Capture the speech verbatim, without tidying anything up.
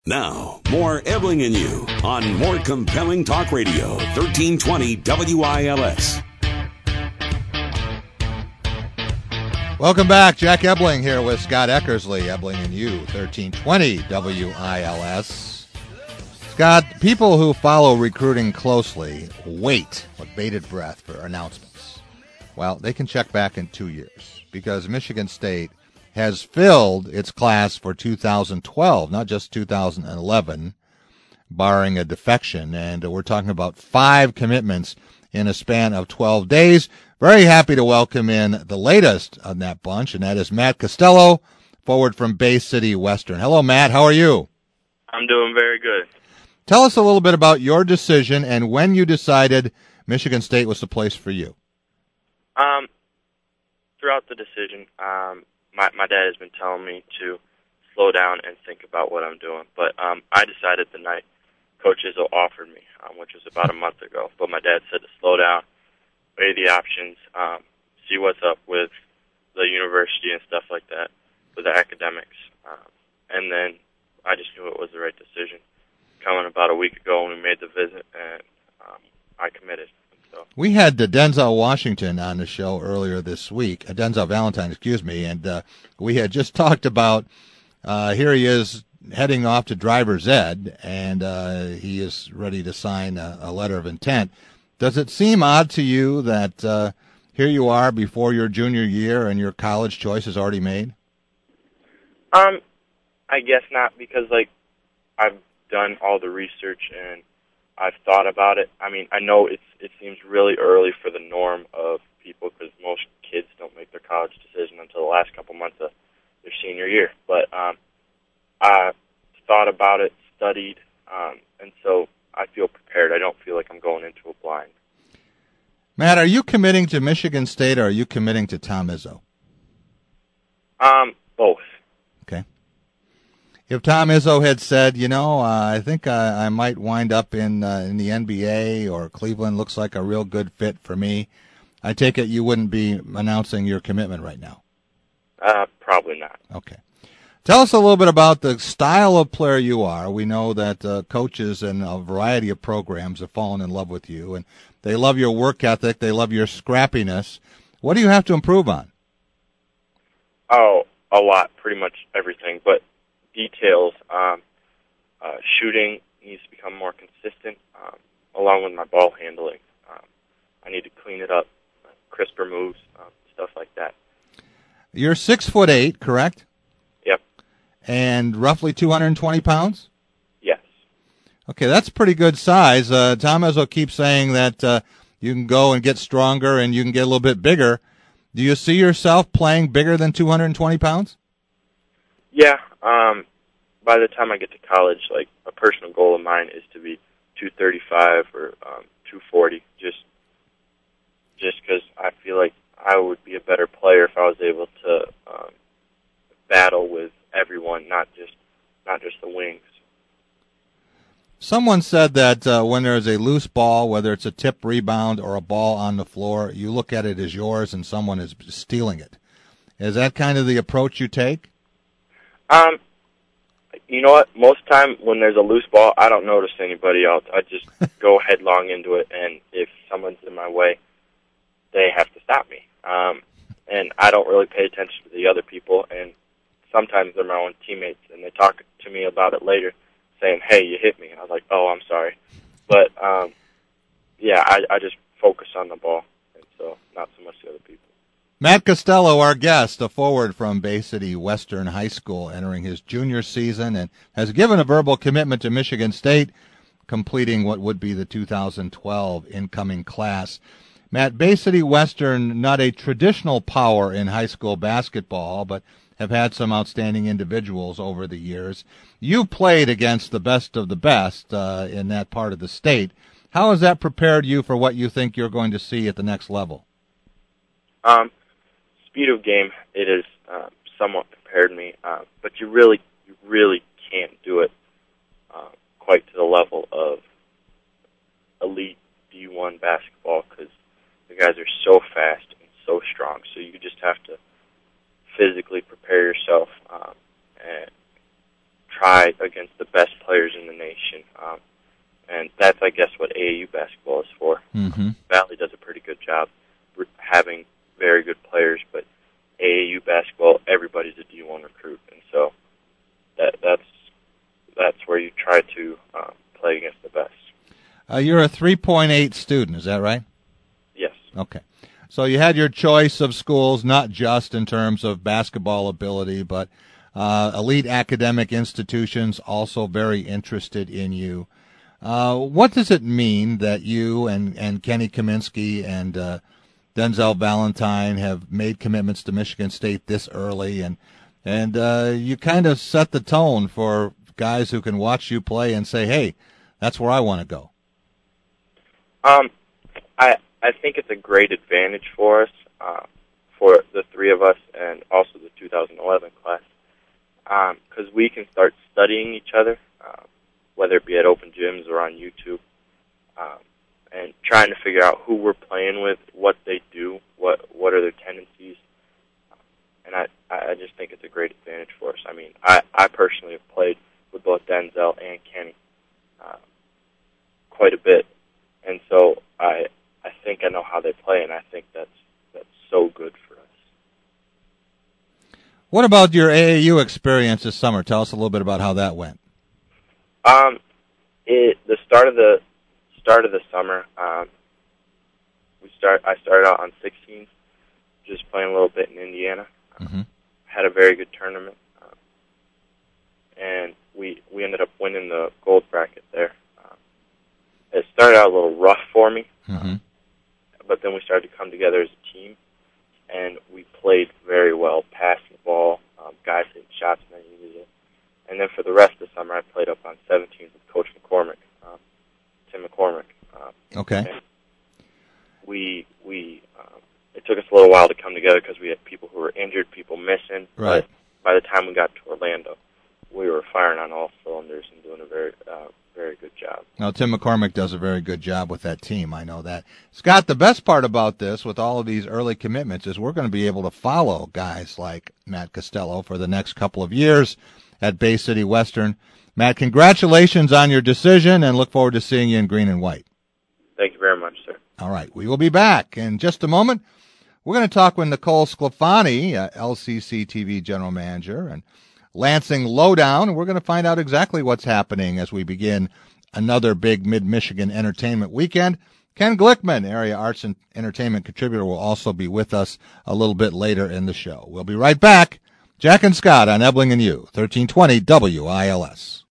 Now, more Ebling and You on more compelling talk radio, thirteen twenty W I L S. Welcome back. Jack Ebling here with Scott Eckersley, Ebling and You, thirteen twenty W I L S. Scott, people who follow recruiting closely wait with bated breath for announcements. Well, they can check back in two years because Michigan State has filled its class for two thousand twelve, not just two thousand eleven, barring a defection. And we're talking about five commitments in a span of twelve days. Very happy to welcome in the latest on that bunch, and that is Matt Costello, forward from Bay City Western. Hello, Matt. How are you? I'm doing very good. Tell us a little bit about your decision and when you decided Michigan State was the place for you. Um, throughout the decision, um, My, my dad has been telling me to slow down and think about what I'm doing. But um, I decided the night Coach Izzo offered me, um, which was about a month ago. But my dad said to slow down, weigh the options, um, see what's up with the university and stuff like that, with the academics. Um, and then I just knew it was the right decision. Coming about a week ago when we made the visit, and um, I committed. So. We had uh, Denzel Washington on the show earlier this week, uh, Denzel Valentine, excuse me, and uh, we had just talked about, uh, here he is heading off to driver's ed, and uh, he is ready to sign a, a letter of intent. Does it seem odd to you that uh, here you are before your junior year and your college choice is already made? Um, I guess not, because, like, I've done all the research and I've thought about it. I mean, I know it's it seems really early for the norm of people because most kids don't make their college decision until the last couple months of their senior year. But um, I thought about it, studied, um, and so I feel prepared. I don't feel like I'm going into it blind. Matt, are you committing to Michigan State or are you committing to Tom Izzo? Um, both. Okay. If Tom Izzo had said, you know, uh, I think uh, I might wind up in uh, in the N B A or Cleveland looks like a real good fit for me, I take it you wouldn't be announcing your commitment right now? Uh, probably not. Okay. Tell us a little bit about the style of player you are. We know that uh, coaches in a variety of programs have fallen in love with you, and they love your work ethic. They love your scrappiness. What do you have to improve on? Oh, a lot, pretty much everything, but details, um, uh, shooting needs to become more consistent, um, along with my ball handling. Um, I need to clean it up, uh, crisper moves, um, stuff like that. You're six foot eight, correct? Yep. And roughly two hundred twenty pounds? Yes. Okay, that's pretty good size. Uh, Tom Izzo keeps saying that uh, you can go and get stronger and you can get a little bit bigger. Do you see yourself playing bigger than two hundred twenty pounds? Yeah, um, by the time I get to college, like, a personal goal of mine is to be two thirty-five or um, two forty, just just because I feel like I would be a better player if I was able to um, battle with everyone, not just not just the wings. Someone said that uh, when there's a loose ball, whether it's a tip rebound or a ball on the floor, you look at it as yours and someone is stealing it. Is that kind of the approach you take? Um, you know what? Most time when there's a loose ball, I don't notice anybody else. I just go headlong into it, and if someone's in my way, they have to stop me. Um, and I don't really pay attention to the other people, and sometimes they're my own teammates, and they talk to me about it later, saying, hey, you hit me. I was like, oh, I'm sorry. But, um, yeah, I, I just focus on the ball, and so not so much the other people. Matt Costello, our guest, a forward from Bay City Western High School, entering his junior season and has given a verbal commitment to Michigan State, completing what would be the two thousand twelve incoming class. Matt, Bay City Western, not a traditional power in high school basketball, but have had some outstanding individuals over the years. You played against the best of the best uh, in that part of the state. How has that prepared you for what you think you're going to see at the next level? Um, speed of game, it has uh, somewhat prepared me, uh, but you really, you really can't do it uh, quite to the level of elite D one basketball because the guys are so fast and so strong. So you just have to physically prepare yourself um, and try against the best players in the nation. Um, and that's, I guess, what A A U basketball is for. Mm-hmm. Valley does a pretty good job having very good players, but A A U basketball, everybody's a D one recruit, and so that that's that's where you try to um, play against the best. Uh, you're a three point eight student, is that right? Yes. Okay. So you had your choice of schools, not just in terms of basketball ability, but uh, elite academic institutions also very interested in you. Uh, what does it mean that you and, and Kenny Kaminsky and uh, Denzel Valentine have made commitments to Michigan State this early, and and uh, you kind of set the tone for guys who can watch you play and say, hey, that's where I want to go? Um, I I think it's a great advantage for us, uh, for the three of us, and also the two thousand eleven class, because um, we can start studying each other, uh, whether it be at open gyms or on YouTube, um, and trying to figure out who we're playing with, what they do, what what are their tendencies. And I, I just think it's a great advantage for us. I mean, I, I personally have played with both Denzel and Kenny uh, quite a bit, and so I I think I know how they play, and I think that's that's so good for us. What about your A A U experience this summer? Tell us a little bit about how that went. Um, it the start of the start of the summer, um, we start. I started out on sixteen, just playing a little bit in Indiana. Mm-hmm. Had a very good tournament, um, and we we ended up winning the gold bracket there. Um, it started out a little rough for me, mm-hmm. um, but then we started to come together as a team, and we played very well, passing the ball, um, guys hitting shots when they needed it. And then for the rest of the summer, I played up on seventeen with Coach McCormick, um, Tim McCormick. Um, okay. And we we um, it took us a little while to come together because we had people who were injured, people missing. Right. But by the time we got to Orlando, we were firing on all cylinders and doing a very uh, very good job. Now, Tim McCormick does a very good job with that team. I know that. Scott, the best part about this, with all of these early commitments, is we're going to be able to follow guys like Matt Costello for the next couple of years at Bay City Western. Matt, congratulations on your decision, and look forward to seeing you in green and white. Thank you very much, sir. All right, we will be back in just a moment. We're going to talk with Nicole Sclafani, uh, L C C T V general manager, and Lansing Lowdown, and we're going to find out exactly what's happening as we begin another big Mid-Michigan entertainment weekend. Ken Glickman, area arts and entertainment contributor, will also be with us a little bit later in the show. We'll be right back. Jack and Scott on Ebling and You, thirteen twenty W I L S.